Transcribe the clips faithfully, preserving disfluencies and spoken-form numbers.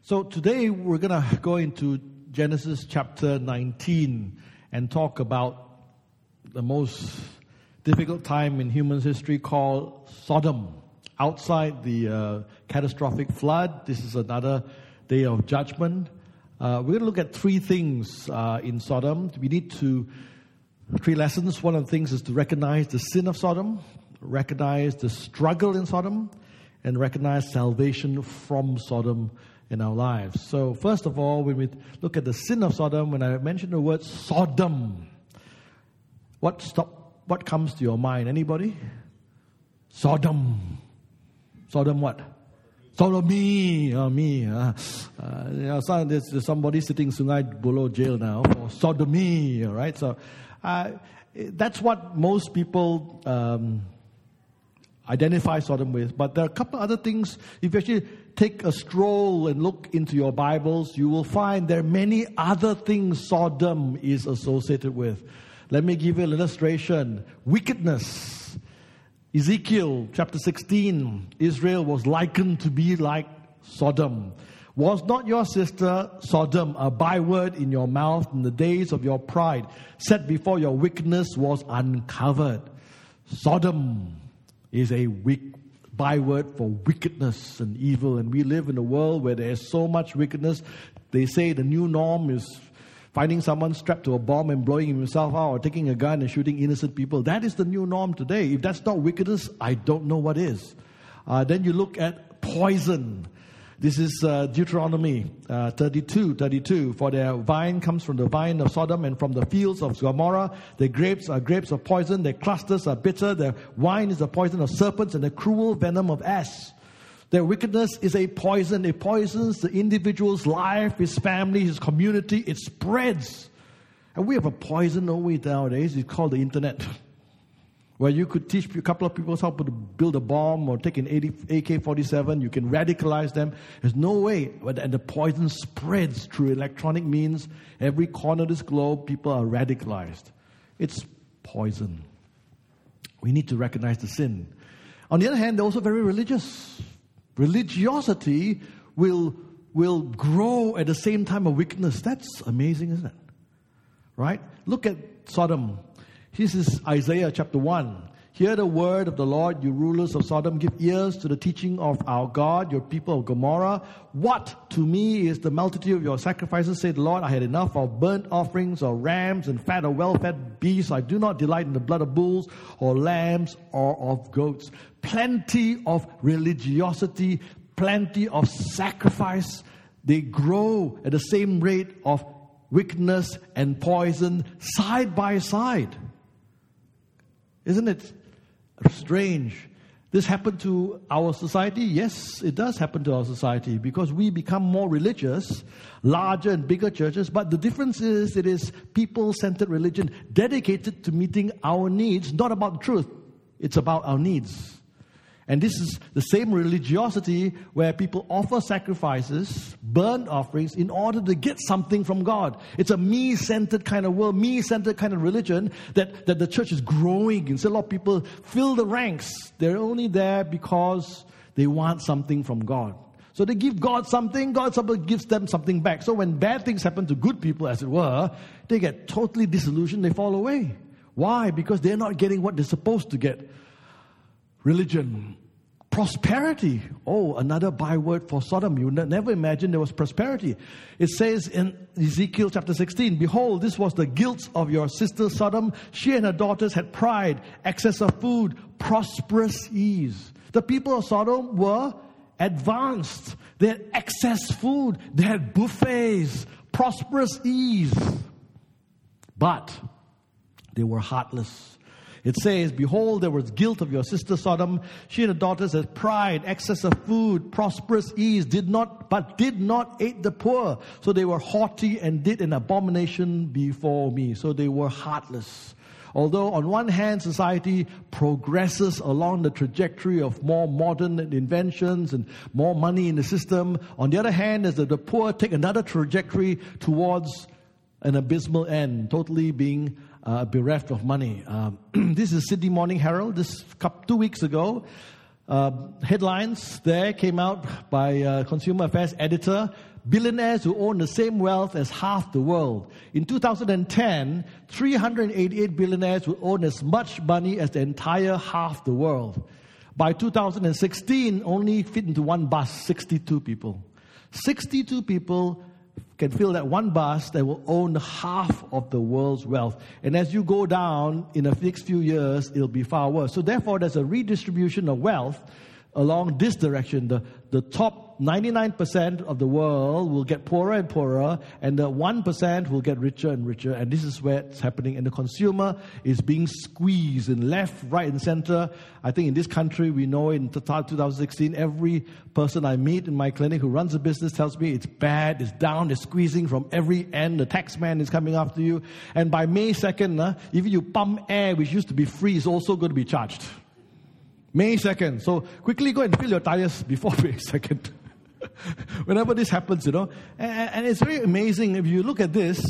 So today we're going to go into Genesis chapter nineteen and talk about the most difficult time in human history called Sodom. Outside the uh, catastrophic flood, this is another day of judgment. Uh, we're going to look at three things uh, in Sodom. We need to, three lessons. One of the things is to recognize the sin of Sodom, recognize the struggle in Sodom, and recognize salvation from Sodom in our lives. So first of all, when we look at the sin of Sodom, when I mention the word Sodom, what stop? What comes to your mind? Anybody? Sodom. Sodom what? Sodomy. Oh, me. Uh, uh, you know, so there's, there's somebody sitting in Sungai Buloh jail now for sodomy. All right. So uh, that's what most people um, identify Sodom with. But there are a couple other things. If you actually take a stroll and look into your Bibles, you will find there are many other things Sodom is associated with. Let me give you an illustration. Wickedness. Ezekiel chapter sixteen, Israel was likened to be like Sodom. Was not your sister Sodom a byword in your mouth in the days of your pride, set before your wickedness was uncovered? Sodom is a wick, byword for wickedness and evil, and we live in a world where there is so much wickedness. They say the new norm is finding someone strapped to a bomb and blowing himself out, or taking a gun and shooting innocent people. That is the new norm today. If that's not wickedness, I don't know what is. Uh, then you look at poison. This is uh, Deuteronomy uh, thirty-two, thirty-two. For their vine comes from the vine of Sodom and from the fields of Gomorrah. Their grapes are grapes of poison. Their clusters are bitter. Their wine is the poison of serpents and the cruel venom of asps. Their wickedness is a poison. It poisons the individual's life, his family, his community. It spreads. And we have a poison, don't we, nowadays? It's called the internet. Where you could teach a couple of people how to build a bomb or take an A K forty-seven. You can radicalize them. There's no way. And the poison spreads through electronic means. Every corner of this globe, people are radicalized. It's poison. We need to recognize the sin. On the other hand, they're also very religious. Religiosity will, will grow at the same time of wickedness. That's amazing, isn't it? Right? Look at Sodom. This is Isaiah chapter one. Hear the word of the Lord, you rulers of Sodom. Give ears to the teaching of our God, your people of Gomorrah. What to me is the multitude of your sacrifices, said the Lord. I had enough of burnt offerings or rams and fat or well-fed beasts. I do not delight in the blood of bulls or lambs or of goats. Plenty of religiosity, plenty of sacrifice. They grow at the same rate of wickedness and poison side by side. Isn't it strange? This happened to our society? Yes, it does happen to our society because we become more religious, larger and bigger churches. But the difference is it is people-centered religion dedicated to meeting our needs, not about the truth. It's about our needs. And this is the same religiosity where people offer sacrifices, burnt offerings, in order to get something from God. It's a me-centered kind of world, me-centered kind of religion that, that the church is growing. And so a lot of people fill the ranks. They're only there because they want something from God. So they give God something, God gives them something back. So when bad things happen to good people, as it were, they get totally disillusioned, they fall away. Why? Because they're not getting what they're supposed to get. Religion. Prosperity. Oh, another byword for Sodom. You would never imagine there was prosperity. It says in Ezekiel chapter sixteen, behold, this was the guilt of your sister Sodom. She and her daughters had pride, excess of food, prosperous ease. The people of Sodom were advanced. They had excess food. They had buffets, prosperous ease. But they were heartless. It says, behold, there was guilt of your sister Sodom. She and her daughters had pride, excess of food, prosperous ease, did not, but did not aid the poor. So they were haughty and did an abomination before me. So they were heartless. Although on one hand, society progresses along the trajectory of more modern inventions and more money in the system, on the other hand, as the, the poor take another trajectory towards an abysmal end, totally being uh, bereft of money. Um, this is Sydney Morning Herald. This couple, two weeks ago, uh, headlines there came out by uh, Consumer Affairs editor, billionaires who own the same wealth as half the world. In two thousand ten, three hundred eighty-eight billionaires would own as much money as the entire half the world. By two thousand sixteen, only fit into one bus, sixty-two people. sixty-two people can fill that one bus that will own half of the world's wealth. And as you go down in the next few years, it'll be far worse. So therefore, there's a redistribution of wealth along this direction. The, the top ninety-nine percent of the world will get poorer and poorer, and the one percent will get richer and richer. And this is where it's happening. And the consumer is being squeezed in left, right, and center. I think in this country, we know in two thousand sixteen, every person I meet in my clinic who runs a business tells me it's bad, it's down, it's squeezing from every end. The tax man is coming after you. And by May second, uh, even you pump air, which used to be free, is also going to be charged. May second. So quickly go and fill your tires before May second. Whenever this happens, you know. And, and it's very amazing if you look at this.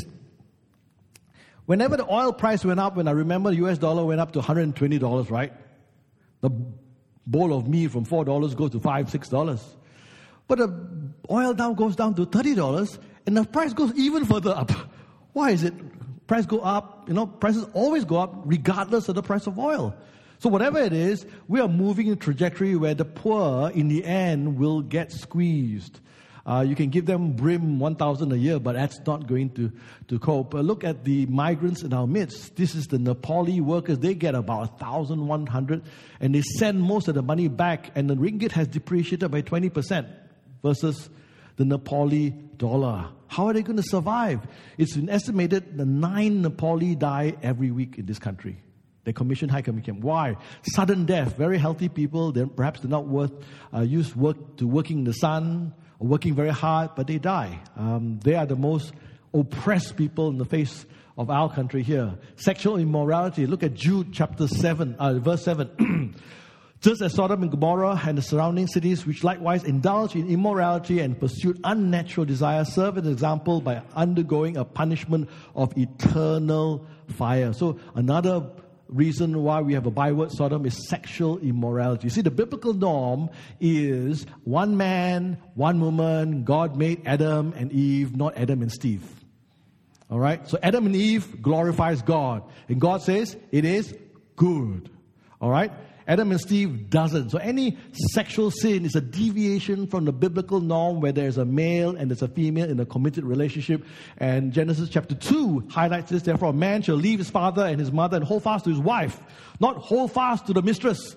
Whenever the oil price went up, when I remember the U S dollar went up to one hundred twenty dollars, right? The bowl of meat from four dollars goes to five dollars, six dollars. But the oil now goes down to thirty dollars, and the price goes even further up. Why is it? Price go up, you know, prices always go up regardless of the price of oil. So whatever it is, we are moving in a trajectory where the poor, in the end, will get squeezed. Uh, you can give them brim one thousand a year, but that's not going to, to cope. Uh, look at the migrants in our midst. This is the Nepali workers. They get about one thousand one hundred, and they send most of the money back, and the ringgit has depreciated by twenty percent versus the Nepali dollar. How are they going to survive? It's been estimated that nine Nepali die every week in this country. They commission high commission. Why? Sudden death. Very healthy people. They're perhaps they're not worth uh, used work to working in the sun or working very hard, but they die. Um, they are the most oppressed people in the face of our country here. Sexual immorality. Look at Jude chapter seven, uh, verse seven. Just as Sodom and Gomorrah and the surrounding cities, which likewise indulge in immorality and pursued unnatural desires, serve as an example by undergoing a punishment of eternal fire. So another reason why we have a byword Sodom is sexual immorality. You see, the biblical norm is one man, one woman. God made Adam and Eve, not Adam and Steve. All right? So Adam and Eve glorifies God. And God says it is good. All right? Adam and Steve doesn't. So any sexual sin is a deviation from the biblical norm where there's a male and there's a female in a committed relationship. And Genesis chapter two highlights this. Therefore, a man shall leave his father and his mother and hold fast to his wife, not hold fast to the mistress.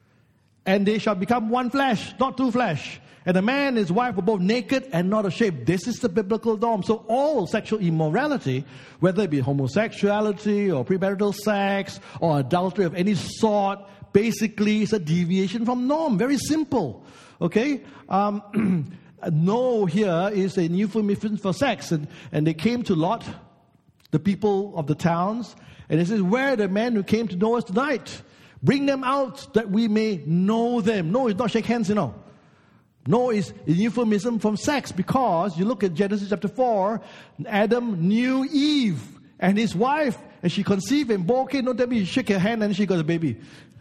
And they shall become one flesh, not two flesh. And the man and his wife were both naked and not ashamed. This is the biblical norm. So all sexual immorality, whether it be homosexuality or premarital sex or adultery of any sort, basically is a deviation from norm. Very simple. Okay? Um, no here is a euphemism for sex. And, and they came to Lot, the people of the towns, and it says, where are the men who came to know us tonight? Bring them out that we may know them. No, it's not shake hands, you know. No is a euphemism from sex, because you look at Genesis chapter four, Adam knew Eve and his wife, and she conceived and bore. Okay, don't tell me you shake her hand and she got a baby.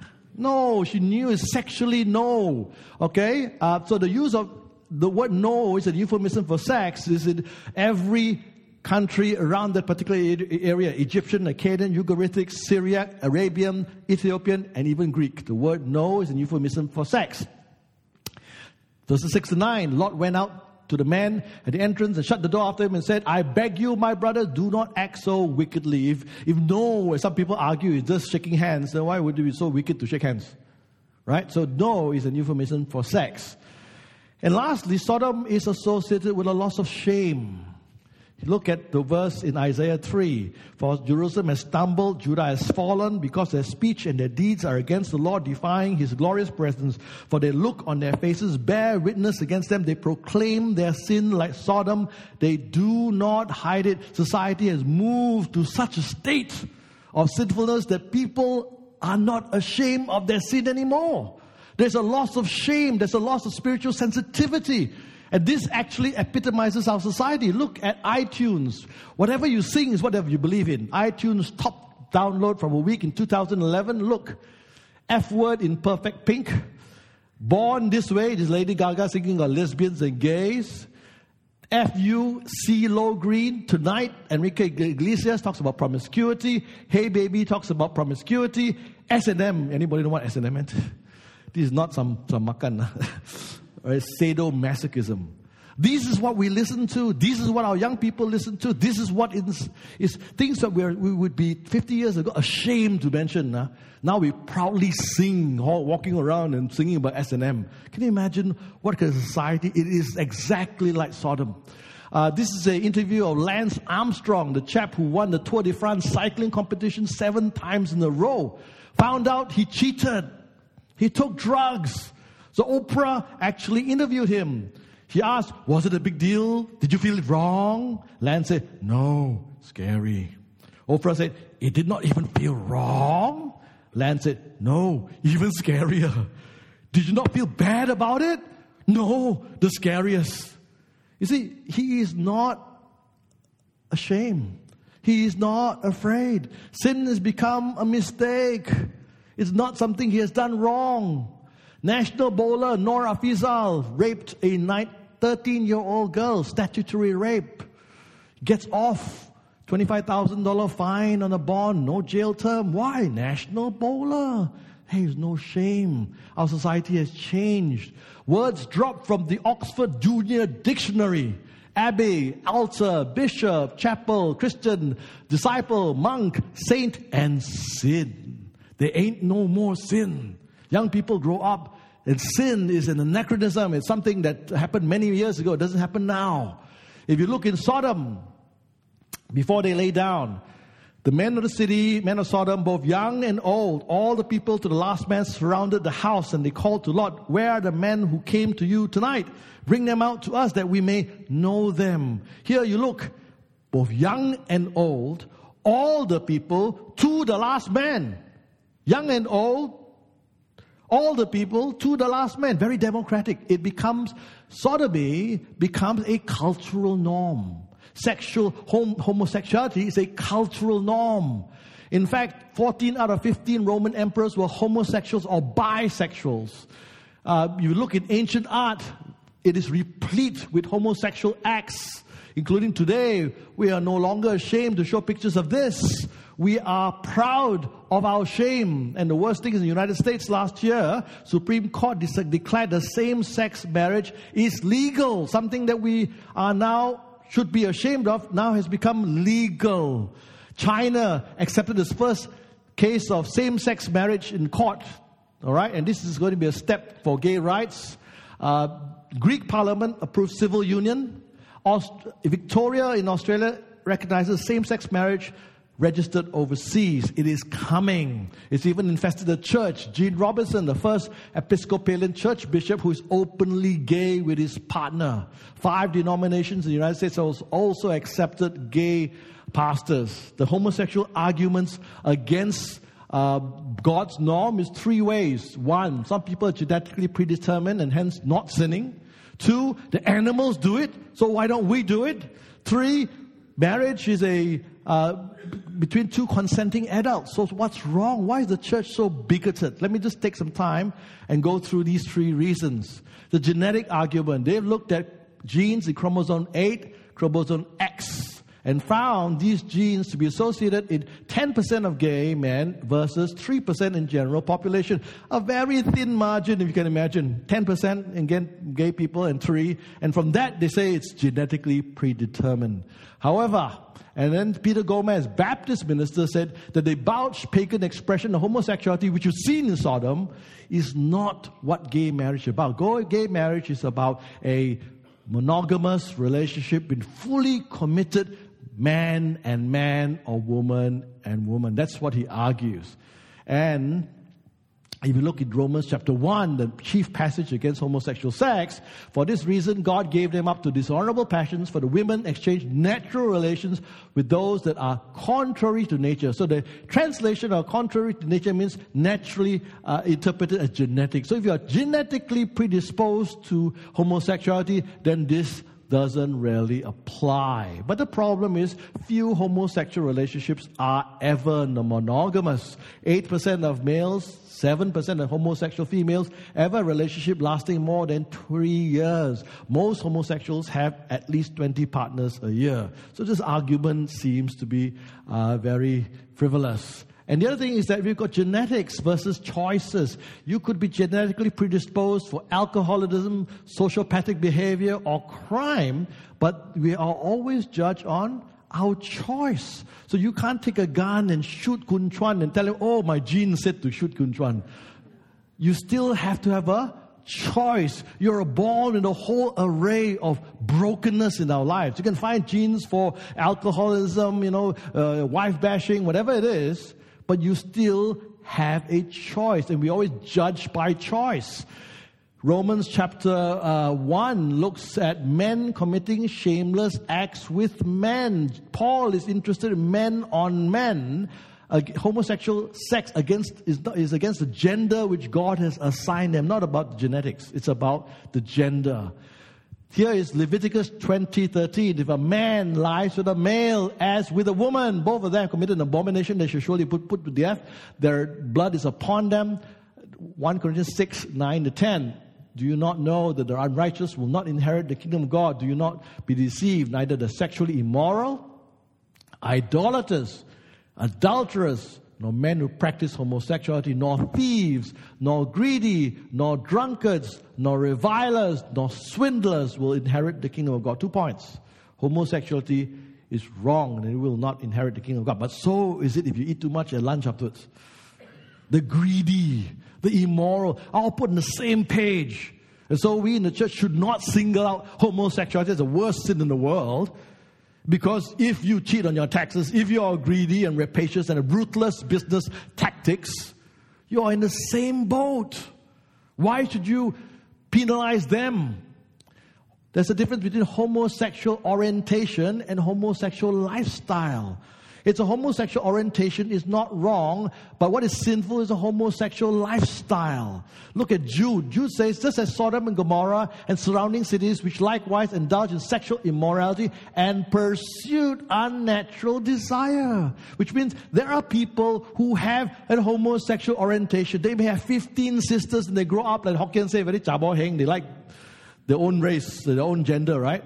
No, she knew is sexually no. Okay, uh, so the use of the word no is a euphemism for sex. Is in every country around that particular area: Egyptian, Akkadian, Ugaritic, Syriac, Arabian, Ethiopian, and even Greek. The word no is a euphemism for sex. Verses six to nine, Lot went out to the man at the entrance and shut the door after him and said, I beg you, my brother, do not act so wickedly. If, if no, as some people argue, is just shaking hands, then why would it be so wicked to shake hands? Right? So no is a euphemism for sex. And lastly, Sodom is associated with a loss of shame. Look at the verse in Isaiah three. For Jerusalem has stumbled, Judah has fallen, because their speech and their deeds are against the Lord, defying his glorious presence. For they look on their faces, bear witness against them. They proclaim their sin like Sodom. They do not hide it. Society has moved to such a state of sinfulness that people are not ashamed of their sin anymore. There's a loss of shame. There's a loss of spiritual sensitivity. And this actually epitomizes our society. Look at iTunes. Whatever you sing is whatever you believe in. iTunes top download from a week in two thousand eleven. Look, F word in perfect pink. Born This Way, this Lady Gaga singing about lesbians and gays. F U, CeeLo Green, Tonight, Enrique Iglesias talks about promiscuity. Hey Baby talks about promiscuity. S and M, anybody know what S and M meant? This is not some, some makan. Right? Sadomasochism. This is what we listen to. This is what our young people listen to. This is what is, is things that we're, we would be fifty years ago ashamed to mention. Uh. Now we proudly sing, walking around and singing about S and M. Can you imagine what kind of society? It is exactly like Sodom. Uh, this is an interview of Lance Armstrong, the chap who won the Tour de France cycling competition seven times in a row. Found out he cheated. He took drugs. So Oprah actually interviewed him. He asked, was it a big deal? Did you feel it wrong? Lance said, no, scary. Oprah said, it did not even feel wrong? Lance said, no, even scarier. Did you not feel bad about it? No, the scariest. You see, he is not ashamed. He is not afraid. Sin has become a mistake. It's not something he has done wrong. National bowler Noor Afzal raped a thirteen-year-old girl, statutory rape. Gets off. twenty-five thousand dollars fine on a bond, no jail term. Why? National bowler. There's no shame. Our society has changed. Words dropped from the Oxford Junior Dictionary. Abbey, altar, bishop, chapel, Christian, disciple, monk, saint, and sin. There ain't no more sin. Young people grow up and sin is an anachronism. It's something that happened many years ago. It doesn't happen now. If you look in Sodom, before they lay down, the men of the city, men of Sodom, both young and old, all the people to the last man surrounded the house, and they called to Lot, where are the men who came to you tonight? Bring them out to us that we may know them. Here you look, both young and old, all the people to the last man. Young and old, all the people to the last man. Very democratic. It becomes, sodomy becomes a cultural norm. Sexual hom- homosexuality is a cultural norm. In fact, fourteen out of fifteen Roman emperors were homosexuals or bisexuals. Uh, you look at ancient art, it is replete with homosexual acts. Including today, we are no longer ashamed to show pictures of this. We are proud of our shame. And the worst thing is in the United States last year, Supreme Court de- declared the same-sex marriage is legal. Something that we are now should be ashamed of, now has become legal. China accepted its first case of same-sex marriage in court. All right, and this is going to be a step for gay rights. Uh, Greek Parliament approved civil union. Aust- Victoria in Australia recognizes same-sex marriage registered overseas. It is coming. It's even infested the church. Gene Robinson, the first Episcopalian church bishop who is openly gay with his partner. Five denominations in the United States also accepted gay pastors. The homosexual arguments against uh, God's norm is three ways. One, some people are genetically predetermined and hence not sinning. Two, the animals do it, so why don't we do it? Three, marriage is a uh, between two consenting adults. So what's wrong? Why is the church so bigoted? Let me just take some time and go through these three reasons. The genetic argument. They've looked at genes in chromosome eight, chromosome X, and found these genes to be associated in ten percent of gay men versus three percent in general population. A very thin margin, if you can imagine. ten percent in gay people and three. And from that, they say it's genetically predetermined. However, and then Peter Gomez, Baptist minister, said that the debauched pagan expression of homosexuality, which you've seen in Sodom, is not what gay marriage is about. Gay marriage is about a monogamous relationship with fully committed man and man or woman and woman. That's what he argues. And if you look at Romans chapter one, the chief passage against homosexual sex, for this reason God gave them up to dishonorable passions, for the women exchanged natural relations with those that are contrary to nature. So the translation of contrary to nature means naturally uh, interpreted as genetic. So if you are genetically predisposed to homosexuality, then this doesn't really apply. But the problem is, few homosexual relationships are ever monogamous. eight percent of males, seven percent of homosexual females ever a relationship lasting more than three years. Most homosexuals have at least twenty partners a year. So this argument seems to be uh, very frivolous. And the other thing is that we've got genetics versus choices. You could be genetically predisposed for alcoholism, sociopathic behavior, or crime, but we are always judged on our choice. So you can't take a gun and shoot Kun Chuan and tell him, oh, my gene said to shoot Kun Chuan. You still have to have a choice. You're born in a whole array of brokenness in our lives. You can find genes for alcoholism, you know, uh, wife bashing, whatever it is, but you still have a choice. And we always judge by choice. Romans chapter uh, one looks at men committing shameless acts with men. Paul is interested in men on men. Uh, homosexual sex against is, is against the gender which God has assigned them, not about the genetics. It's about the gender. Here is Leviticus twenty thirteen. If a man lies with a male as with a woman, both of them committed an abomination, they should surely put put to death. Their blood is upon them. First Corinthians six, nine to ten. Do you not know that the unrighteous will not inherit the kingdom of God? Do you not be deceived? Neither the sexually immoral, idolaters, adulterers, nor men who practice homosexuality, nor thieves, nor greedy, nor drunkards, nor revilers, nor swindlers will inherit the kingdom of God. Two points. Homosexuality is wrong and it will not inherit the kingdom of God. But so is it if you eat too much at lunch afterwards. The greedy, the immoral, all put on the same page. And so we in the church should not single out homosexuality as the worst sin in the world. Because if you cheat on your taxes, if you are greedy and rapacious and have ruthless business tactics, you are in the same boat. Why should you penalize them? There's a difference between homosexual orientation and homosexual lifestyle. It's a homosexual orientation is not wrong, but what is sinful is a homosexual lifestyle. Look at Jude. Jude says, just as Sodom and Gomorrah and surrounding cities, which likewise indulge in sexual immorality and pursued unnatural desire. Which means there are people who have a homosexual orientation. They may have fifteen sisters and they grow up, like Hokkien say, very chabo heng. They like their own race, their own gender, right?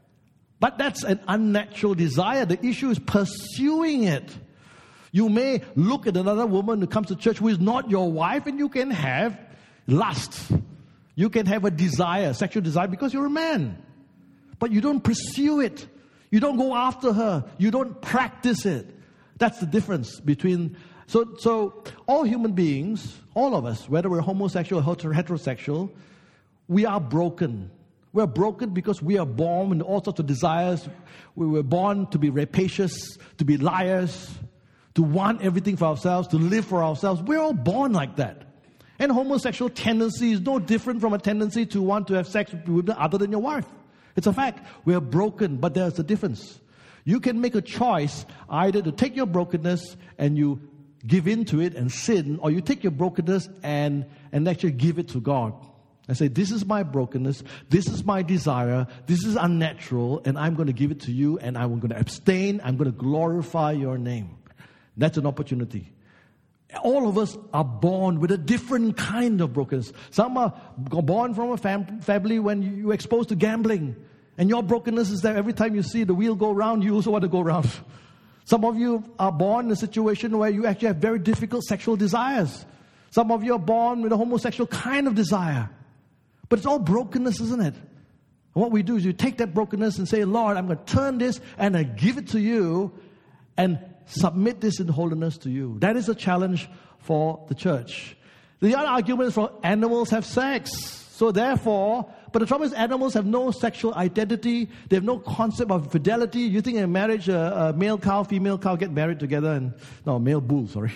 But that's an unnatural desire. The issue is pursuing it. You may look at another woman who comes to church who is not your wife, and you can have lust. You can have a desire, sexual desire, because you're a man. But you don't pursue it. You don't go after her. You don't practice it. That's the difference between... So, so all human beings, all of us, whether we're homosexual or heterosexual, we are broken. We're broken because we are born with all sorts of desires. We were born to be rapacious, to be liars, to want everything for ourselves, to live for ourselves. We're all born like that. And homosexual tendency is no different from a tendency to want to have sex with women other than your wife. It's a fact. We are broken, but there's a difference. You can make a choice either to take your brokenness and you give in to it and sin, or you take your brokenness and, and actually give it to God. I say, this is my brokenness, this is my desire, this is unnatural, and I'm going to give it to you, and I'm going to abstain, I'm going to glorify your name. That's an opportunity. All of us are born with a different kind of brokenness. Some are born from a fam- family when you're exposed to gambling, and your brokenness is that every time you see the wheel go round, you also want to go round. Some of you are born in a situation where you actually have very difficult sexual desires. Some of you are born with a homosexual kind of desire. But it's all brokenness, isn't it? And what we do is you take that brokenness and say, Lord, I'm going to turn this and I give it to you and submit this in holiness to you. That is a challenge for the church. The other argument is for animals have sex. So therefore, but the trouble is animals have no sexual identity. They have no concept of fidelity. You think in marriage, a, a male cow, female cow get married together and, no, male bull, sorry.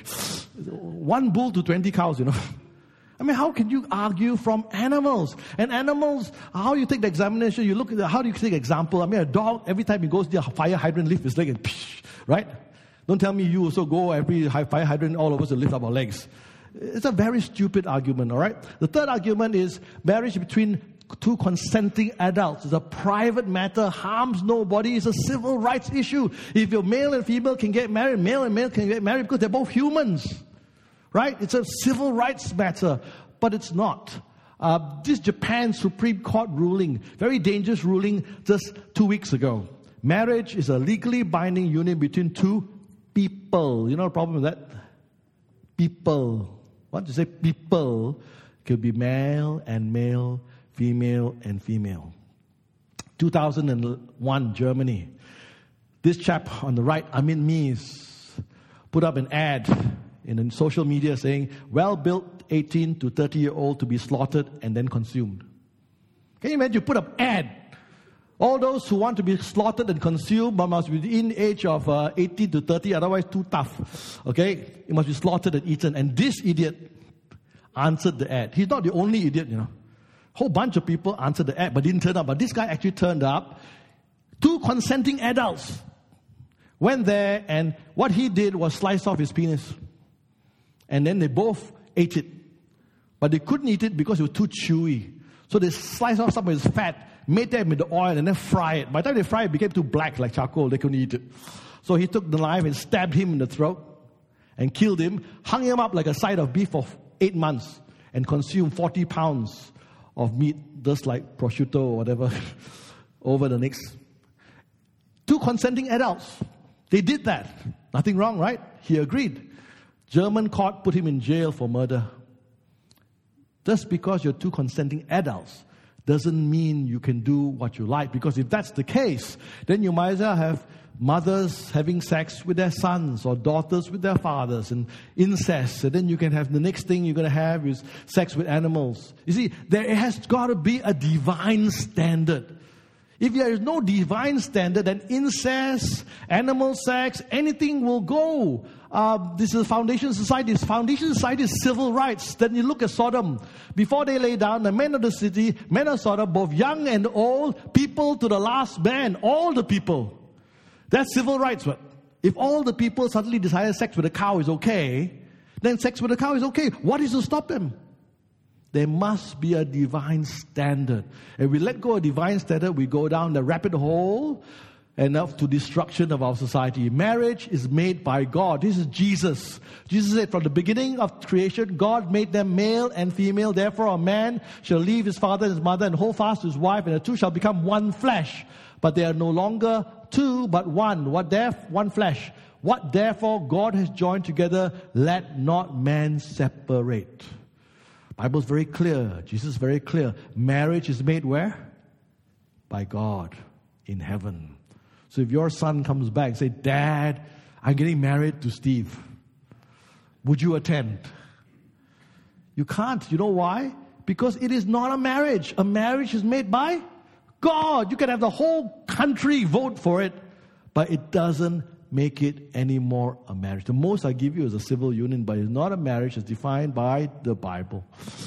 One bull to twenty cows, you know. I mean, how can you argue from animals? And animals, how you take the examination, you look at the, how do you take example? I mean, a dog, every time he goes to the fire hydrant, lift his leg and psh, right? Don't tell me you also go every fire hydrant, all of us to lift up our legs. It's a very stupid argument, all right? The third argument is marriage between two consenting adults. It's a private matter, harms nobody. It's a civil rights issue. If your male and female can get married, male and male can get married because they're both humans. Right? It's a civil rights matter, but it's not. Uh, this Japan Supreme Court ruling, very dangerous ruling just two weeks ago. Marriage is a legally binding union between two people. You know the problem with that? People. What you say? People. It could be male and male, female and female. two thousand one, Germany. This chap on the right, Amin Mies, put up an ad in social media saying, well-built eighteen to thirty-year-old to be slaughtered and then consumed. Can you imagine? You put up ad. All those who want to be slaughtered and consumed but must be within age of uh, eighteen to thirty, otherwise too tough. Okay? It must be slaughtered and eaten. And this idiot answered the ad. He's not the only idiot, you know. Whole bunch of people answered the ad but didn't turn up. But this guy actually turned up. Two consenting adults went there, and what he did was slice off his penis. And then they both ate it. But they couldn't eat it because it was too chewy. So they sliced off some of his fat, made them with the oil, and then fry it. By the time they fried it, it became too black like charcoal. They couldn't eat it. So he took the knife and stabbed him in the throat and killed him, hung him up like a side of beef for eight months, and consumed forty pounds of meat, just like prosciutto or whatever, over the next. Two consenting adults. They did that. Nothing wrong, right? He agreed. German court put him in jail for murder. Just because you're two consenting adults doesn't mean you can do what you like. Because if that's the case, then you might as well have mothers having sex with their sons or daughters with their fathers and incest. And then you can have the next thing you're going to have is sex with animals. You see, there has got to be a divine standard. If there is no divine standard, then incest, animal sex, anything will go. Uh, this is foundation society. Foundation society is civil rights. Then you look at Sodom. Before they lay down, the men of the city, men of Sodom, both young and old, people to the last man, all the people. That's civil rights. But if all the people suddenly decided sex with a cow is okay, then sex with a cow is okay. What is to stop them? There must be a divine standard. If we let go of divine standard, we go down the rabbit hole and up to destruction of our society. Marriage is made by God. This is Jesus. Jesus said from the beginning of creation, God made them male and female. Therefore, a man shall leave his father and his mother and hold fast to his wife, and the two shall become one flesh. But they are no longer two, but one. What therefore? One flesh. What therefore God has joined together, let not man separate. Bible's very clear. Jesus is very clear. Marriage is made where? By God in heaven. So if your son comes back and say, Dad, I'm getting married to Steve, would you attend? You can't. You know why? Because it is not a marriage. A marriage is made by God. You can have the whole country vote for it, but it doesn't make it any more a marriage. The most I give you is a civil union, but it's not a marriage. It's defined by the Bible.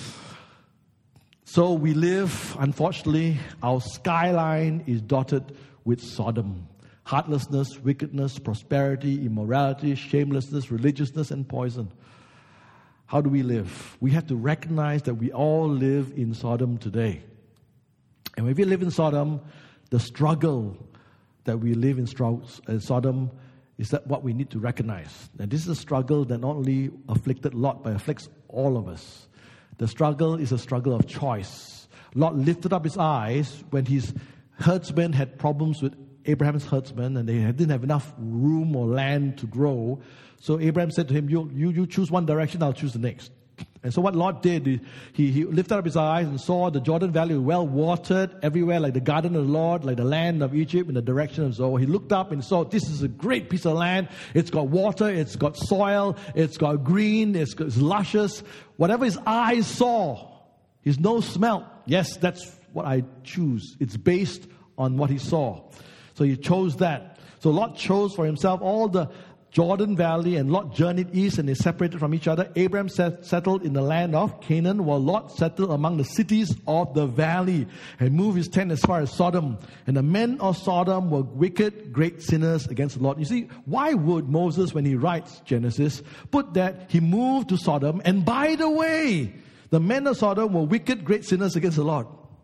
So we live, unfortunately, our skyline is dotted with Sodom. Heartlessness, wickedness, prosperity, immorality, shamelessness, religiousness, and poison. How do we live? We have to recognize that we all live in Sodom today. And when we live in Sodom, the struggle that we live in Sodom is that what we need to recognize. And this is a struggle that not only afflicted Lot, but afflicts all of us. The struggle is a struggle of choice. Lot lifted up his eyes when his herdsmen had problems with Abraham's herdsmen, and they didn't have enough room or land to grow. So Abraham said to him, you, you, you choose one direction, I'll choose the next. And so what Lot did, he, he lifted up his eyes and saw the Jordan Valley well watered everywhere, like the garden of the Lord, like the land of Egypt in the direction of Zoar. He looked up and saw, this is a great piece of land. It's got water, it's got soil, it's got green, it's, got, it's luscious. Whatever his eyes saw, his nose smelled. Yes, that's what I choose. It's based on what he saw. So he chose that. So Lot chose for himself all the Jordan Valley, and Lot journeyed east, and they separated from each other. Abraham set, settled in the land of Canaan, while Lot settled among the cities of the valley and moved his tent as far as Sodom. And the men of Sodom were wicked, great sinners against the Lord. You see, why would Moses, when he writes Genesis, put that he moved to Sodom, and by the way, the men of Sodom were wicked, great sinners against the Lord?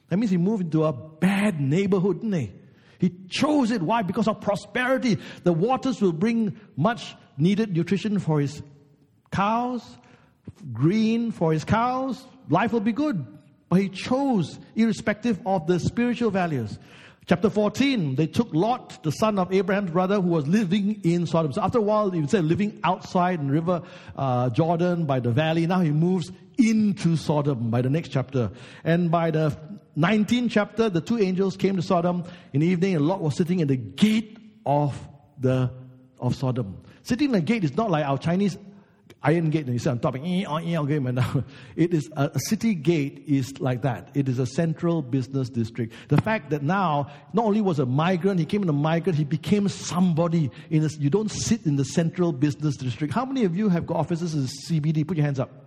That means he moved into a bad neighborhood, didn't he? He chose it. Why? Because of prosperity. The waters will bring much needed nutrition for his cows, green for his cows. Life will be good. But he chose, irrespective of the spiritual values. Chapter fourteen, they took Lot, the son of Abraham's brother, who was living in Sodom. So after a while, instead of living outside in the river uh, Jordan by the valley, now he moves into Sodom by the next chapter. And by the nineteenth chapter, the two angels came to Sodom in the evening, and Lot was sitting in the gate of the of Sodom. Sitting in the gate is not like our Chinese iron gate, and you say on top, it is a, a city gate is like that. It is a central business district. The fact that now, not only was a migrant, he came in a migrant, he became somebody. In this, you don't sit in the central business district. How many of you have got offices in C B D? Put your hands up.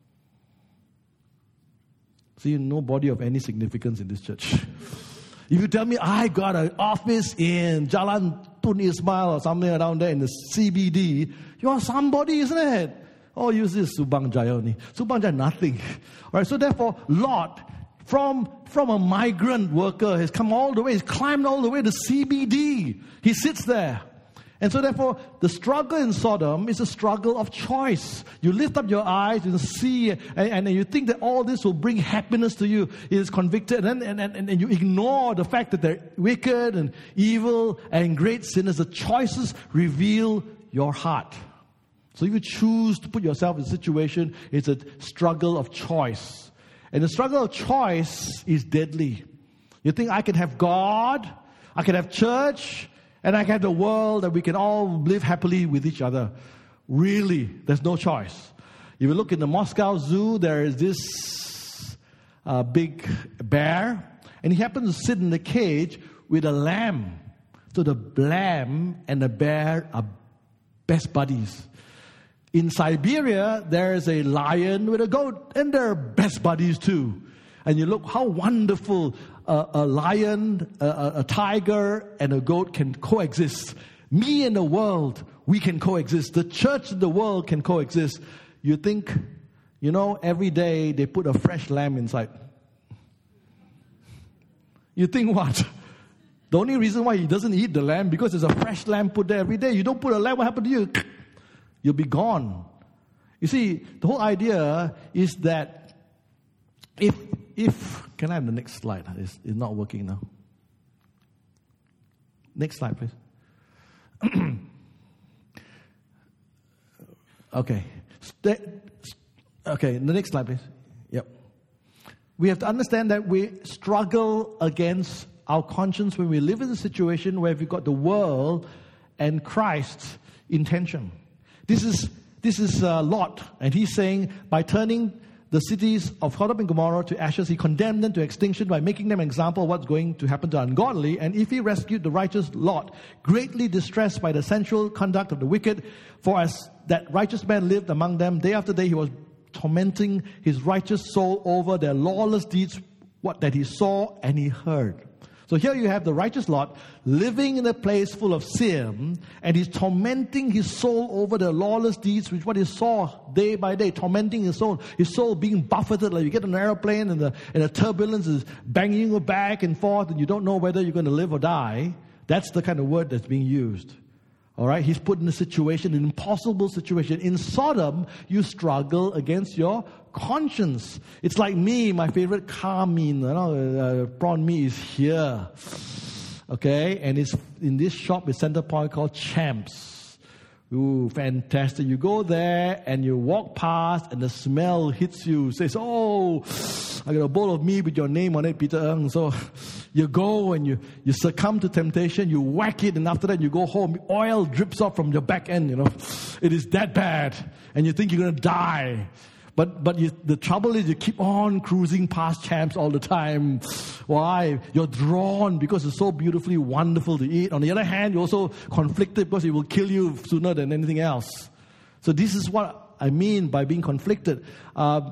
See, nobody of any significance in this church. If you tell me, I got an office in Jalan Tun Ismail or somewhere around there in the C B D, you're somebody, isn't it? Oh, use this Subang Jaya only. Subang Jaya, nothing. All right, so therefore, Lot, from, from a migrant worker, has come all the way, he's climbed all the way to C B D. He sits there. And so therefore, the struggle in Sodom is a struggle of choice. You lift up your eyes and see, and, and you think that all this will bring happiness to you. It is convicted, and, and, and, and you ignore the fact that they're wicked and evil and great sinners. The choices reveal your heart. So if you choose to put yourself in a situation, it's a struggle of choice. And the struggle of choice is deadly. You think, I can have God, I can have church, and I can have the world, and we can all live happily with each other. Really, there's no choice. If you look in the Moscow Zoo, there is this uh, big bear, and he happens to sit in the cage with a lamb. So the lamb and the bear are best buddies. In Siberia, there is a lion with a goat, and they're best buddies too. And you look how wonderful uh, a lion, a, a tiger, and a goat can coexist. Me and the world, we can coexist. The church and the world can coexist. You think, you know, every day they put a fresh lamb inside. You think what? The only reason why he doesn't eat the lamb, because there's a fresh lamb put there every day. You don't put a lamb, what happened to you? You'll be gone. You see, the whole idea is that if, if, can I have the next slide? It's, it's not working now. Next slide, please. Okay. Okay, the next slide, please. Yep. We have to understand that we struggle against our conscience when we live in a situation where we've got the world and Christ in tension. This is this is uh, Lot, and he's saying, by turning the cities of Sodom and Gomorrah to ashes, he condemned them to extinction by making them an example of what's going to happen to ungodly. And if he rescued the righteous Lot, greatly distressed by the sensual conduct of the wicked, for as that righteous man lived among them, day after day he was tormenting his righteous soul over their lawless deeds, what that he saw and he heard. So here you have the righteous Lot living in a place full of sin, and he's tormenting his soul over the lawless deeds, which what he saw day by day, tormenting his soul, his soul being buffeted. Like you get on an airplane and the, and the turbulence is banging you back and forth, and you don't know whether you're going to live or die. That's the kind of word that's being used. All right, he's put in a situation, an impossible situation. In Sodom, you struggle against your conscience. It's like me, my favorite car mean, you know, uh, prawn mee is here. Okay, and it's in this shop in Center Point called Champs. Ooh, fantastic. You go there and you walk past and the smell hits you. Says, oh, I got a bowl of meat with your name on it, Peter Ng. So you go and you, you succumb to temptation, you whack it, and after that you go home. Oil drips off from your back end, you know. It is that bad. And you think you're going to die. But but you, the trouble is you keep on cruising past Champs all the time. Why? You're drawn because it's so beautifully wonderful to eat. On the other hand, you're also conflicted because it will kill you sooner than anything else. So this is what I mean by being conflicted. Uh,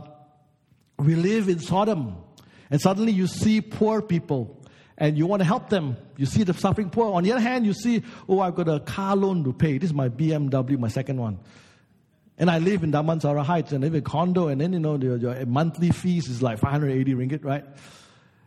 we live in Sodom, and suddenly you see poor people, and you want to help them. You see the suffering poor. On the other hand, you see, oh, I've got a car loan to pay. This is my B M W, my second one. And I live in Damansara Heights, and I live in a condo, and then, you know, your, your monthly fees is like five hundred eighty ringgit, right?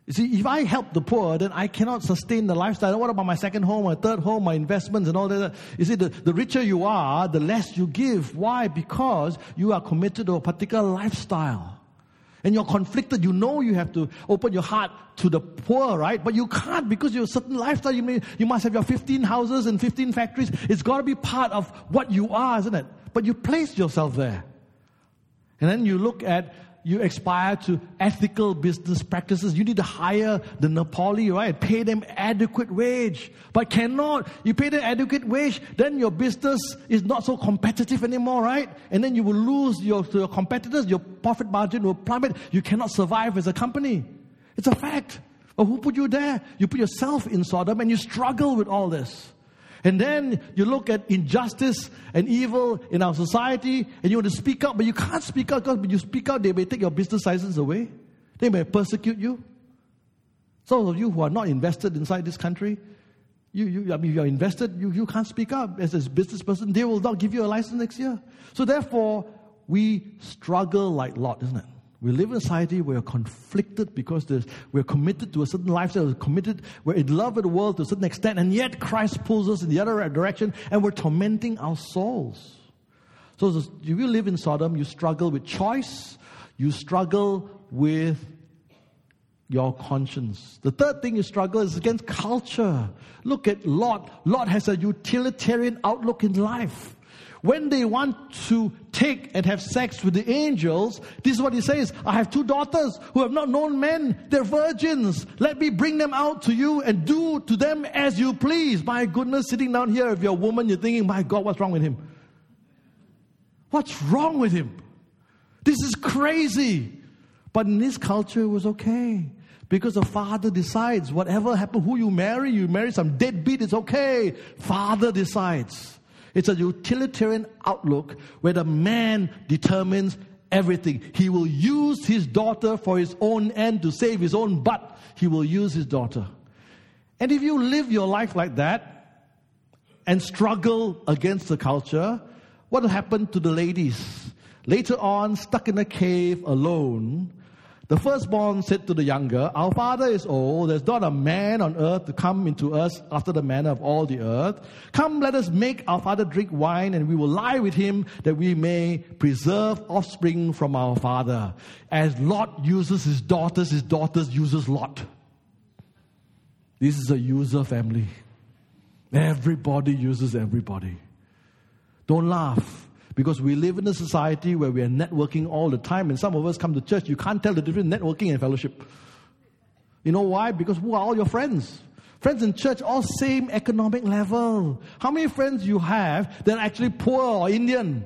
You see, if I help the poor, then I cannot sustain the lifestyle. What about my second home, my third home, my investments and all that? You see, the, the richer you are, the less you give. Why? Because you are committed to a particular lifestyle. And you're conflicted. You know you have to open your heart to the poor, right? But you can't because you're a certain lifestyle. You may, you must have your fifteen houses and fifteen factories. It's got to be part of what you are, isn't it? But you place yourself there. And then you look at, you aspire to ethical business practices. You need to hire the Nepali, right? Pay them adequate wage. But cannot. You pay them adequate wage, then your business is not so competitive anymore, right? And then you will lose your, to your competitors. Your profit margin will plummet. You cannot survive as a company. It's a fact. But who put you there? You put yourself in Sodom and you struggle with all this. And then you look at injustice and evil in our society and you want to speak up, but you can't speak out because when you speak out, they may take your business license away. They may persecute you. Some of you who are not invested inside this country, you, you, I mean, if you're invested, you, you can't speak up as a business person. They will not give you a license next year. So therefore, we struggle like Lot, isn't it? We live in a society where we're conflicted because we're committed to a certain lifestyle, we're committed, we're in love with the world to a certain extent, and yet Christ pulls us in the other direction, and we're tormenting our souls. So if you live in Sodom, you struggle with choice, you struggle with your conscience. The third thing you struggle is against culture. Look at Lot. Lot has a utilitarian outlook in life. When they want to take and have sex with the angels, this is what he says. I have two daughters who have not known men. They're virgins. Let me bring them out to you and do to them as you please. My goodness, sitting down here, if you're a woman, you're thinking, my God, what's wrong with him? What's wrong with him? This is crazy. But in this culture, it was okay. Because the father decides. Whatever happens, who you marry, you marry some deadbeat, it's okay. Father decides. It's a utilitarian outlook where the man determines everything. He will use his daughter for his own end to save his own butt. He will use his daughter. And if you live your life like that and struggle against the culture, what will happen to the ladies? Later on, stuck in a cave alone, the firstborn said to the younger, our father is old, there's not a man on earth to come into us after the manner of all the earth. Come, let us make our father drink wine, and we will lie with him, that we may preserve offspring from our father. As Lot uses his daughters, his daughters uses Lot. This is a user family. Everybody uses everybody. Don't laugh. Because we live in a society where we are networking all the time, and some of us come to church, you can't tell the difference in networking and fellowship. You know why? Because who are all your friends? Friends in church, all same economic level. How many friends you have that are actually poor or Indian?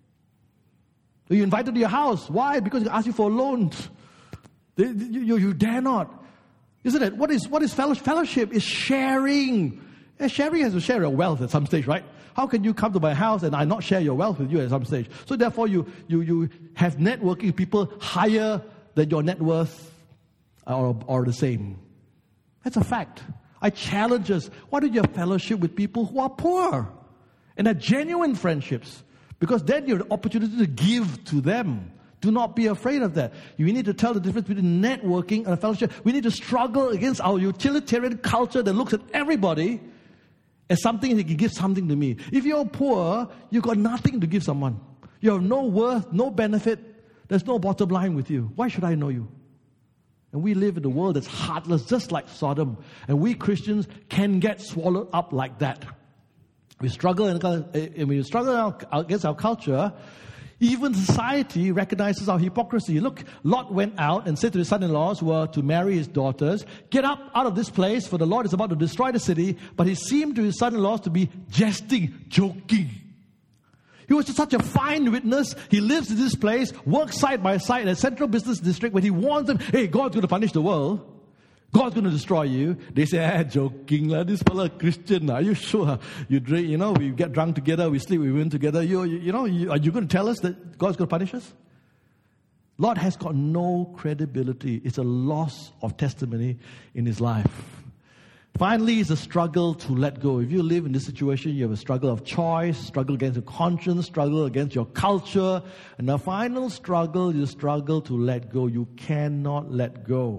You invited to your house. Why? Because they ask you for a loan. You, you, you dare not. Isn't it? What is, what is fellowship? Fellowship is sharing. Yeah, sharing has to share your wealth at some stage, right? How can you come to my house and I not share your wealth with you at some stage? So therefore, you you you have networking people higher than your net worth or, or the same. That's a fact. I challenge us. Why don't you have fellowship with people who are poor? And have genuine friendships. Because then you have the opportunity to give to them. Do not be afraid of that. You need to tell the difference between networking and fellowship. We need to struggle against our utilitarian culture that looks at everybody as something that can give something to me. If you're poor, you've got nothing to give someone. You have no worth, no benefit. There's no bottom line with you. Why should I know you? And we live in a world that's heartless, just like Sodom. And we Christians can get swallowed up like that. We struggle, and when we struggle against our culture, even society recognizes our hypocrisy. Look, Lot went out and said to his son-in-laws who were to marry his daughters, get up out of this place, for the Lord is about to destroy the city. But he seemed to his son-in-laws to be jesting, joking. He was such a fine witness. He lives in this place, works side by side in a central business district when he warns them, hey, God's going to punish the world. God's going to destroy you. They say, ah, joking, lah. This fellow Christian. Are you sure? You drink, you know, we get drunk together, we sleep, we win together. You, you, you know, you, are you going to tell us that God's going to punish us? Lot has got no credibility. It's a loss of testimony in his life. Finally, it's a struggle to let go. If you live in this situation, you have a struggle of choice, struggle against your conscience, struggle against your culture. And the final struggle is a struggle to let go. You cannot let go.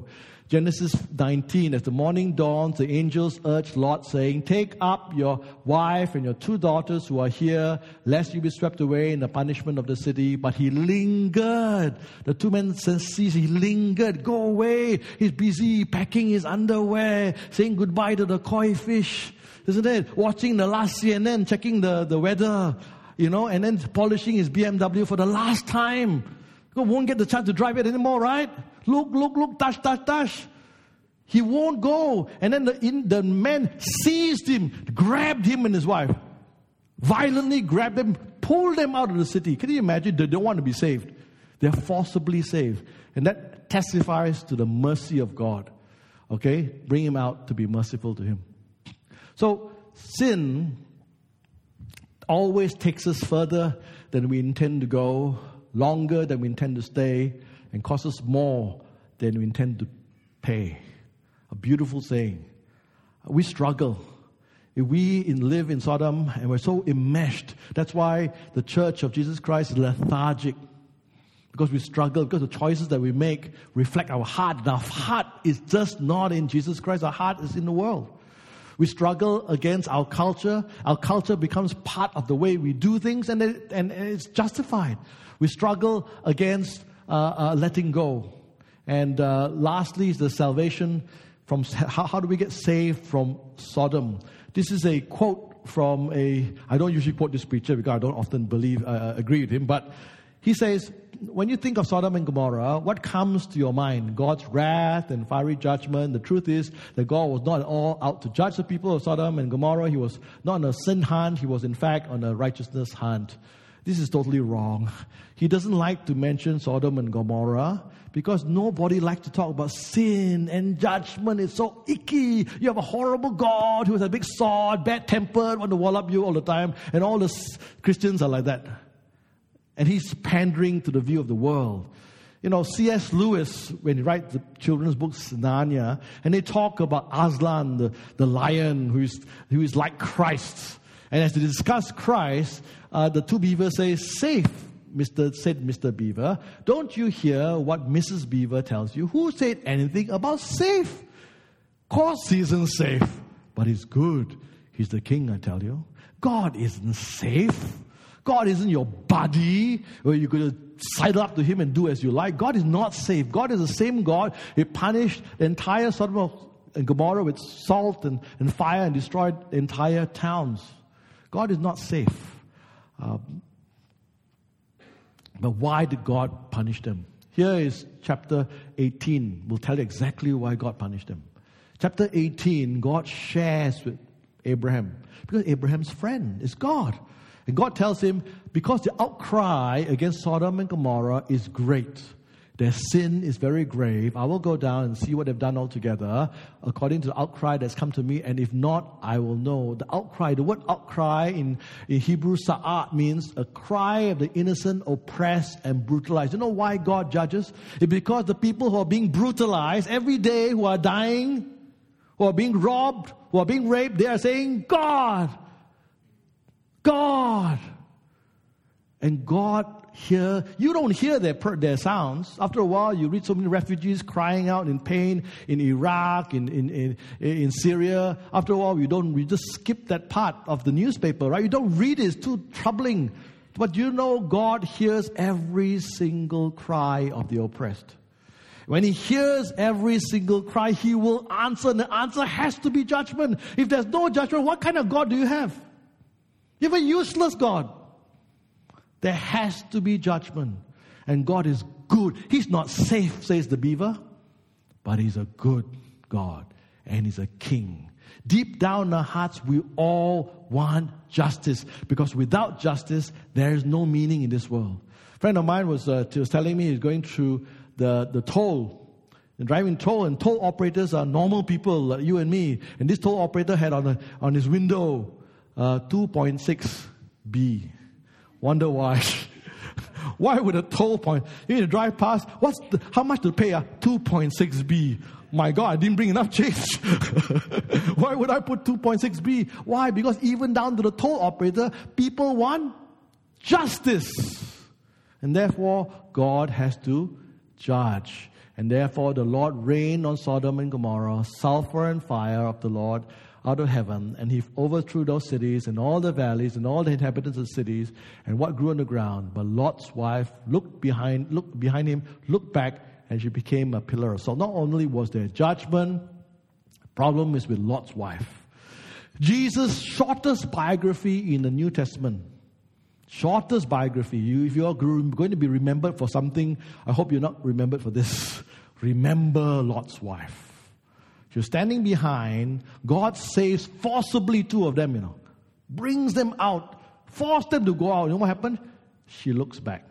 Genesis nineteen, as the morning dawns, the angels urged Lot, saying, "Take up your wife and your two daughters who are here, lest you be swept away in the punishment of the city." But he lingered. The two men ceased. He lingered. Go away. He's busy packing his underwear, saying goodbye to the koi fish, isn't it? Watching the last C N N, checking the, the weather, you know, and then polishing his B M W for the last time. He won't get the chance to drive it anymore, right? Look, look, look, touch, touch, touch. He won't go. And then the, in, the men seized him, grabbed him and his wife, violently grabbed them, pulled them out of the city. Can you imagine? They don't want to be saved. They're forcibly saved. And that testifies to the mercy of God. Okay? Bring him out to be merciful to him. So, sin always takes us further than we intend to go, longer than we intend to stay, and costs us more than we intend to pay. A beautiful saying. We struggle. If we in, live in Sodom and we're so enmeshed, that's why the Church of Jesus Christ is lethargic. Because we struggle, because the choices that we make reflect our heart. And our heart is just not in Jesus Christ. Our heart is in the world. We struggle against our culture. Our culture becomes part of the way we do things, and, it, and it's justified. We struggle against uh, uh, letting go. And uh, lastly is the salvation from, how, how do we get saved from Sodom? This is a quote from a, I don't usually quote this preacher because I don't often believe, uh, agree with him, but he says, when you think of Sodom and Gomorrah, what comes to your mind? God's wrath and fiery judgment. The truth is that God was not at all out to judge the people of Sodom and Gomorrah. He was not on a sin hunt. He was in fact on a righteousness hunt. This is totally wrong. He doesn't like to mention Sodom and Gomorrah because nobody likes to talk about sin and judgment. It's so icky. You have a horrible God who has a big sword, bad-tempered, want to wallop you all the time, and all the Christians are like that. And he's pandering to the view of the world. You know, C S Lewis, when he writes the children's books, Narnia, and they talk about Aslan, the, the lion who is, who is like Christ. And as they discuss Christ, uh, the two beavers say, "Safe, Mister said Mister Beaver. Don't you hear what Missus Beaver tells you? Who said anything about safe? Of course he isn't safe, but he's good. He's the king, I tell you. God isn't safe. God isn't your buddy where you could sidle up to him and do as you like. God is not safe. God is the same God. He punished the entire Sodom and Gomorrah with salt and, and fire and destroyed entire towns. God is not safe. Um, but why did God punish them? Here is chapter eighteen. We'll tell you exactly why God punished them. Chapter eighteen, God shares with Abraham. Because Abraham's friend is God. And God tells him, because the outcry against Sodom and Gomorrah is great, their sin is very grave, I will go down and see what they've done altogether, according to the outcry that's come to me, and if not, I will know. The outcry, the word outcry in, in Hebrew, sa'at, means a cry of the innocent, oppressed, and brutalized. You know why God judges? It's because the people who are being brutalized every day, who are dying, who are being robbed, who are being raped, they are saying, God! God. And God hear, you don't hear their their sounds. After a while, you read so many refugees crying out in pain in Iraq, in, in, in, in Syria. After a while, you don't, you just skip that part of the newspaper, right? You don't read it, it's too troubling. But you know God hears every single cry of the oppressed. When he hears every single cry, he will answer, and the answer has to be judgment. If there's no judgment, what kind of God do you have? You have a useless God. There has to be judgment. And God is good. He's not safe, says the beaver, but he's a good God. And he's a king. Deep down in our hearts, we all want justice. Because without justice, there is no meaning in this world. A friend of mine was, uh, was telling me he's going through the, the toll. And driving toll, and toll operators are normal people like you and me. And this toll operator had on, a, on his window Uh, two point six B. Wonder why. Why would a toll point? You need to drive past. What's the, how much to pay? Uh? two point six B. My God, I didn't bring enough change. Why would I put two point six B? Why? Because even down to the toll operator, people want justice. And therefore, God has to judge. And therefore the Lord rained on Sodom and Gomorrah sulfur and fire of the Lord out of heaven, and he overthrew those cities and all the valleys and all the inhabitants of the cities and what grew on the ground. But Lot's wife looked behind, looked behind him, looked back, and she became a pillar of salt. Not only was there judgment, the problem is with Lot's wife. Jesus' shortest biography in the New Testament. Shortest biography. You, if you are going to be remembered for something, I hope you're not remembered for this. Remember Lot's wife. She was standing behind. God saves forcibly two of them, you know. Brings them out. Forced them to go out. You know what happened? She looks back.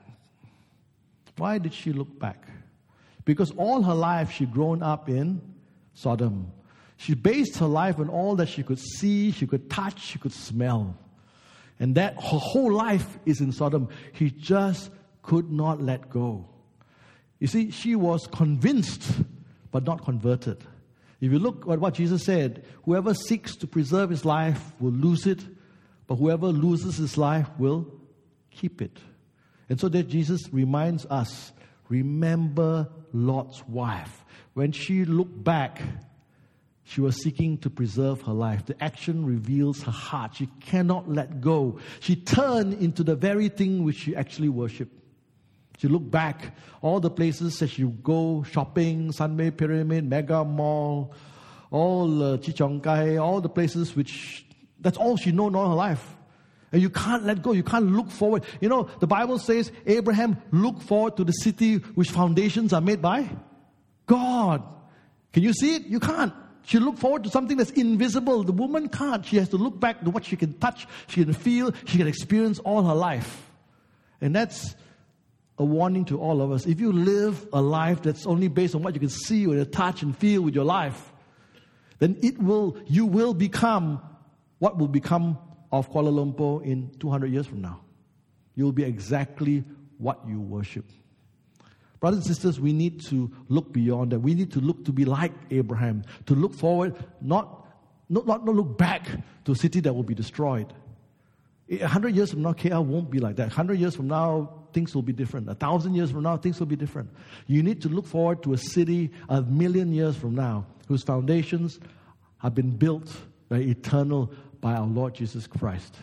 Why did she look back? Because all her life she'd grown up in Sodom. She based her life on all that she could see, she could touch, she could smell. And that her whole life is in Sodom. He just could not let go. You see, she was convinced, but not converted. If you look at what Jesus said, whoever seeks to preserve his life will lose it, but whoever loses his life will keep it. And so that Jesus reminds us, remember Lot's wife. When she looked back, she was seeking to preserve her life. The action reveals her heart. She cannot let go. She turned into the very thing which she actually worshipped. She looked back, all the places that she would go shopping, Sunway Pyramid, Mega Mall, all uh, Chichongkai, all the places which, that's all she known all her life. And you can't let go. You can't look forward. You know, the Bible says Abraham looked forward to the city which foundations are made by God. Can you see it? You can't. She looked forward to something that's invisible. The woman can't. She has to look back to what she can touch, she can feel, she can experience all her life. And that's a warning to all of us. If you live a life that's only based on what you can see or touch and feel with your life, then it will, you will become what will become of Kuala Lumpur in two hundred years from now. You will be exactly what you worship. Brothers and sisters, we need to look beyond that. We need to look to be like Abraham, to look forward, not, not, not look back to a city that will be destroyed. A hundred years from now, K L won't be like that. A hundred years from now, things will be different. A thousand years from now, things will be different. You need to look forward to a city a million years from now, whose foundations have been built by eternal by our Lord Jesus Christ.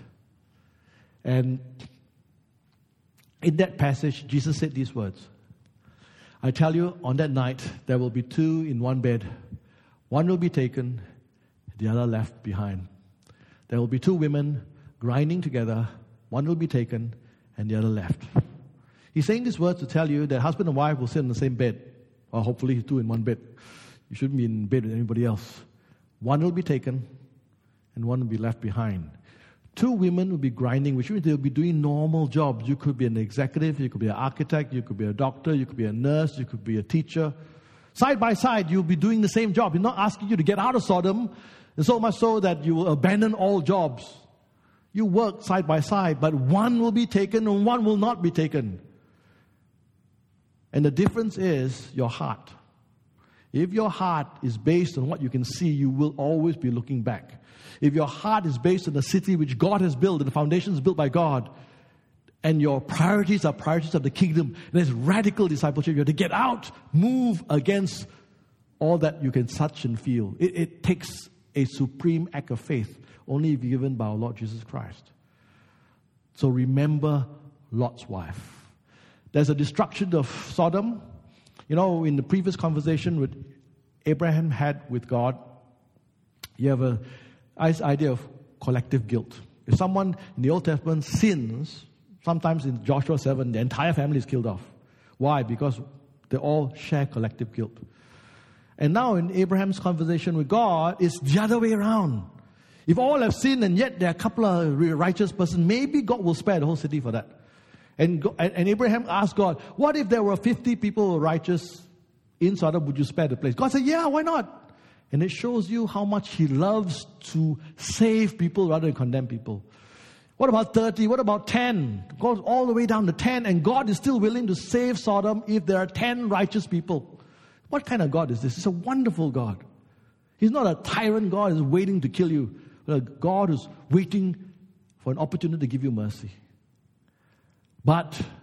And in that passage, Jesus said these words. I tell you, on that night, there will be two in one bed. One will be taken, the other left behind. There will be two women grinding together. One will be taken, and the other left. He's saying these words to tell you that husband and wife will sit in the same bed. Or hopefully two in one bed. You shouldn't be in bed with anybody else. One will be taken, and one will be left behind. Two women will be grinding, which means they'll be doing normal jobs. You could be an executive, you could be an architect, you could be a doctor, you could be a nurse, you could be a teacher. Side by side, you'll be doing the same job. He's not asking you to get out of Sodom, and so much so that you will abandon all jobs. You work side by side, but one will be taken and one will not be taken. And the difference is your heart. If your heart is based on what you can see, you will always be looking back. If your heart is based on the city which God has built, and the foundation is built by God, and your priorities are priorities of the kingdom, there's radical discipleship. You have to get out, move against all that you can touch and feel. It, it takes a supreme act of faith, only given by our Lord Jesus Christ. So remember Lot's wife. There's a destruction of Sodom. You know, in the previous conversation with Abraham had with God, you have a nice idea of collective guilt. If someone in the Old Testament sins, sometimes in Joshua seven, the entire family is killed off. Why? Because they all share collective guilt. And now in Abraham's conversation with God, it's the other way around. If all have sinned and yet there are a couple of righteous persons, maybe God will spare the whole city for that. And, and Abraham asked God, what if there were fifty people righteous in Sodom? Would you spare the place? God said, yeah, why not? And it shows you how much He loves to save people rather than condemn people. What about thirty? What about ten? It goes all the way down to ten, and God is still willing to save Sodom if there are ten righteous people. What kind of God is this? It's a wonderful God. He's not a tyrant God who's waiting to kill you, but a God who's waiting for an opportunity to give you mercy. But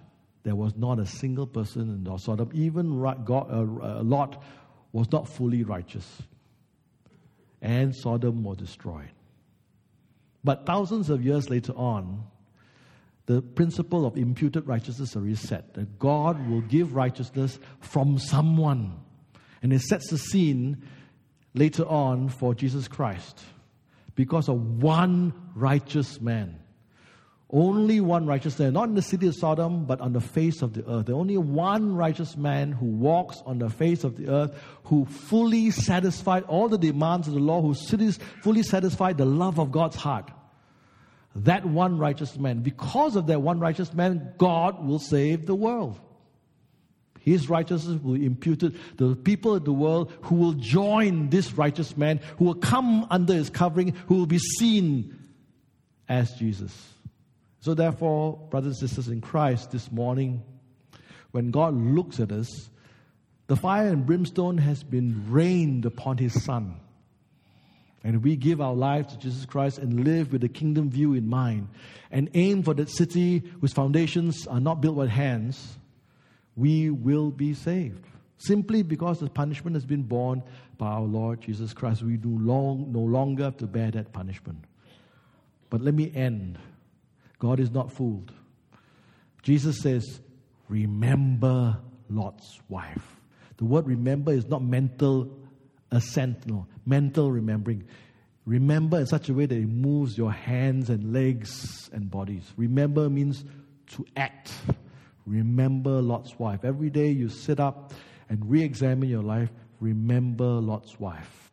there was not a single person in Sodom, even God, uh, Lot was not fully righteous. And Sodom was destroyed. But thousands of years later on, the principle of imputed righteousness is reset. That God will give righteousness from someone. And it sets the scene later on for Jesus Christ. Because of one righteous man. Only one righteous man. Not in the city of Sodom, but on the face of the earth. There only one righteous man who walks on the face of the earth, who fully satisfied all the demands of the law, who fully satisfied the love of God's heart. That one righteous man. Because of that one righteous man, God will save the world. His righteousness will be imputed to the people of the world who will join this righteous man, who will come under his covering, who will be seen as Jesus. So therefore, brothers and sisters in Christ, this morning, when God looks at us, the fire and brimstone has been rained upon his Son. And we give our lives to Jesus Christ and live with the kingdom view in mind and aim for that city whose foundations are not built with hands, we will be saved. Simply because the punishment has been borne by our Lord Jesus Christ. We do long, no longer have to bear that punishment. But let me end. God is not fooled. Jesus says, remember Lot's wife. The word remember is not mental assent, no, mental remembering. Remember in such a way that it moves your hands and legs and bodies. Remember means to act. Remember Lot's wife. Every day you sit up and re-examine your life. Remember Lot's wife.